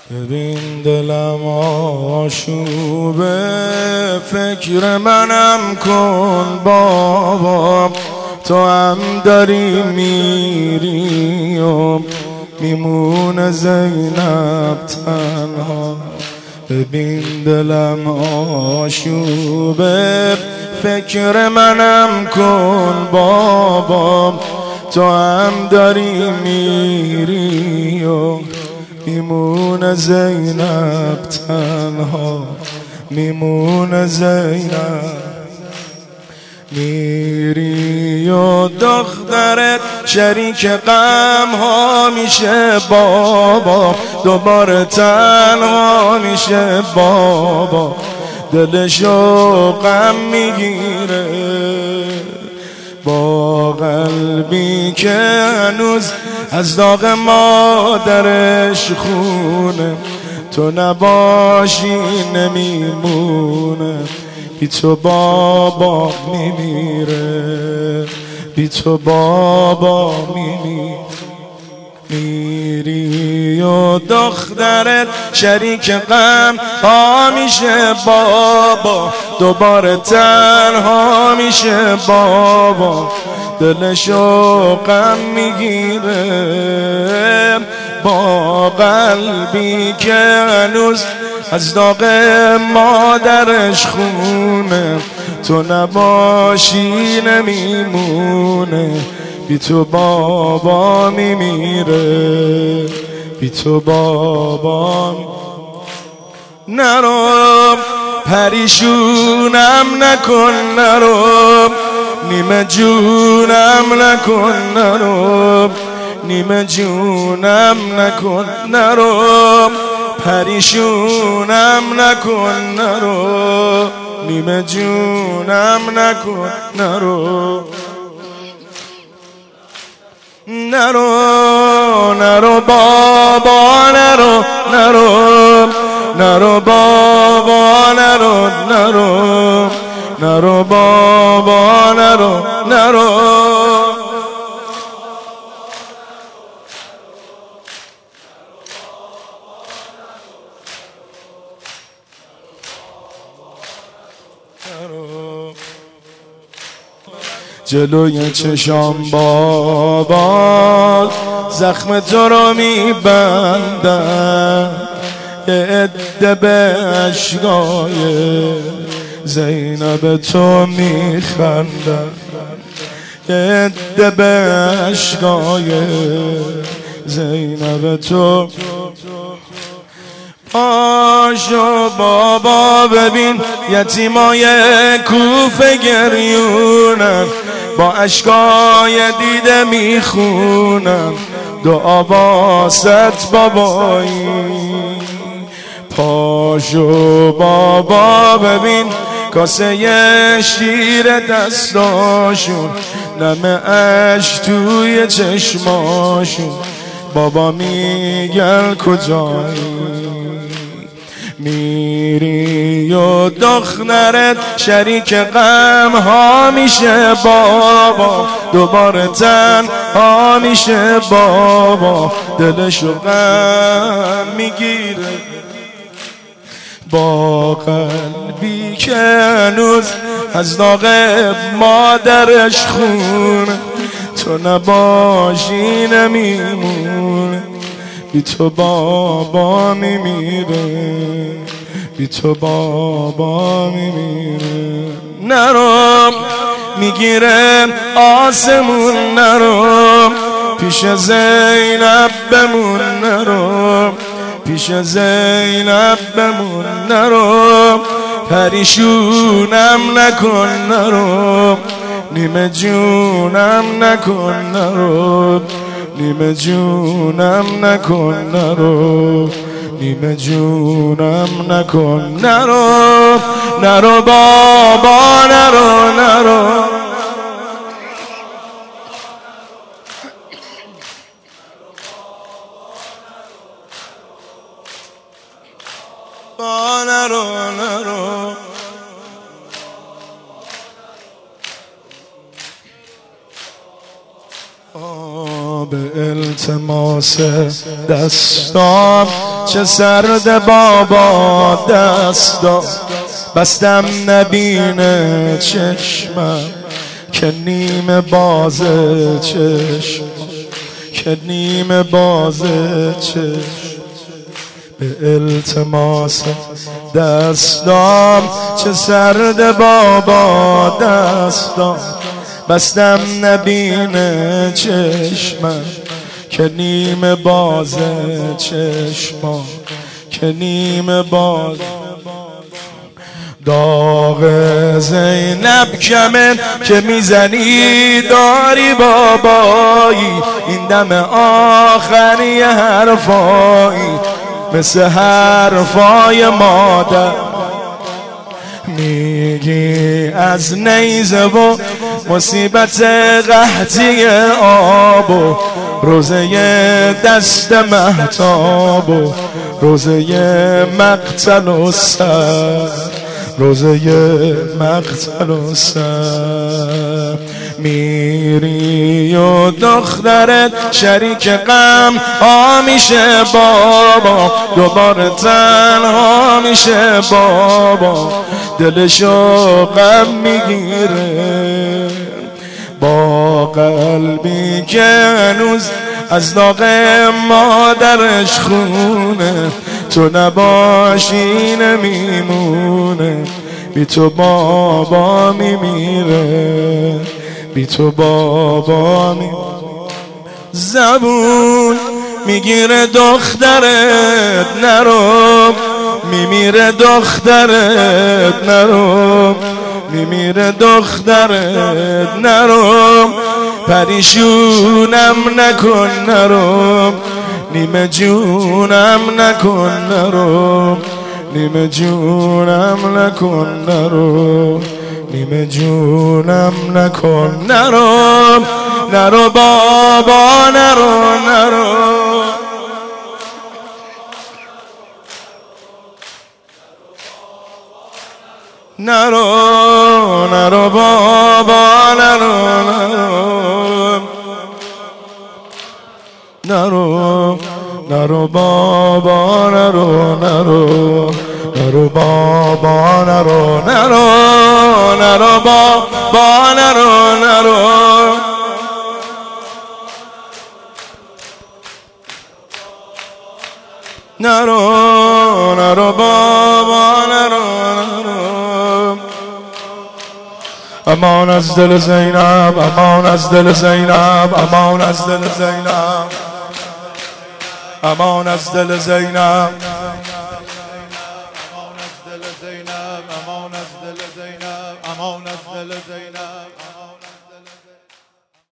ببین دلم آشوبه، فکر منم کن بابا. تو هم داری میری و میمونه زینب تنها. ببین دلم آشوبه، فکر منم کن بابا. تو هم داری میری و میمونه زینب تنها، میمونه زینب. میری و دخترت شریک غم ها میشه بابا. دوباره تنها میشه بابا، دلشو غم میگیره. با قلبی که هنوز از داغ مادرش خونه، تو نباشی نمیمونه. بی تو بابا میمیره، بی تو بابا میمیره. میری و دخترت شریک غم ها میشه بابا. دوباره تنها میشه بابا، دلشو غم میگیره. با قلبی که هنوز از داغ مادرش خونه، تو نباشی نمیمونه. بی تو بابا میمیره، بی تو بابا. نرو پریشونم نکن، نرو نیمه جونم نکن، نرو نیمه جونم نکن، نرو پریشونم نکن، نرو نیمه جونم نکن، نرو نرو نرو بابا، نرو نرو نرو بابا، نرو نرو نرو بابا، نرو نرو. جلوی چشام بابا زخم تو رو میبندم، یه عده به اشکای زینب تو میخندم، یه عده به اشکای زینب تو. پاشو بابا ببین یتیمای کوفه گریونن، با اشکای دیده میخونن دعا واسط بابایی. پاشو بابا ببین کاسه شیر دستاشون، نمه اش توی چشماشون. بابا میگن کجایی؟ میری و دخترت شریک غم ها میشه بابا. دوباره تنها میشه بابا، دلشو غم میگیره. با قلبی که هنوز از داغ مادرش خونه، تو نباشی نمیمونه. بی تو بابا میمیره، بی تو بابا میمیره. نرو میگیره آسمون، نرو پیش زینب بمون، نرو پیش زینب بمون، نرو پریشونم نکن، نرو نیمه جونم نکن، نرو نیمه جونم نکن، نرو نیمه جونم نکن، نرو نرو بابا، نرو نرو. نرو نرو به التماس دستام چه سرد بابا دستا، بستم نبینه چشمم که نیمه بازه چشم، که نیمه بازه چشم. به التماس دستام چه سرد بابا دستام، بستم نبینه چشمم که نیمه بازه چشمم، که نیمه بازه. داغ زینب کمن که میزنی داری بابایی، این دم آخری حرفایی مثل حرفای مادر. میگی از نیزه و مصیبت قحطی آب و روزه دست مهتاب و روزه مقتل و سر، روزه مقتل و سر. میری و دخترت شریک غم ها میشه بابا، دوباره تنها میشه بابا، دلشو غم میگیره. با قلبی که هنوز از داغ مادرش خونه، تو نباشی نمیمونه، بی تو بابا میمیره، بی تو بابا زبون میگیره دخترت نرو، میمیره دخترت نرو، میمیره دخترت نرو، پریشونم نکن نرو، نیمه جونم نکن نرو، نیمه جونم نکن نرو، نیمه جونم نکن نرو، نرو بابا نرو نرو. نرو نرو بابا نرو نرو، نرو نرو بابا نرو نرو، نرو بابا نرو نرو، نرو بابا نرو نرو. نرو نرو بابا نرو نرو. امان از دل زینب، امان از دل زینب، امان از دل زینب، امان از دل زینب، امان از دل زینب، امان از دل زینب، امان از دل زینب.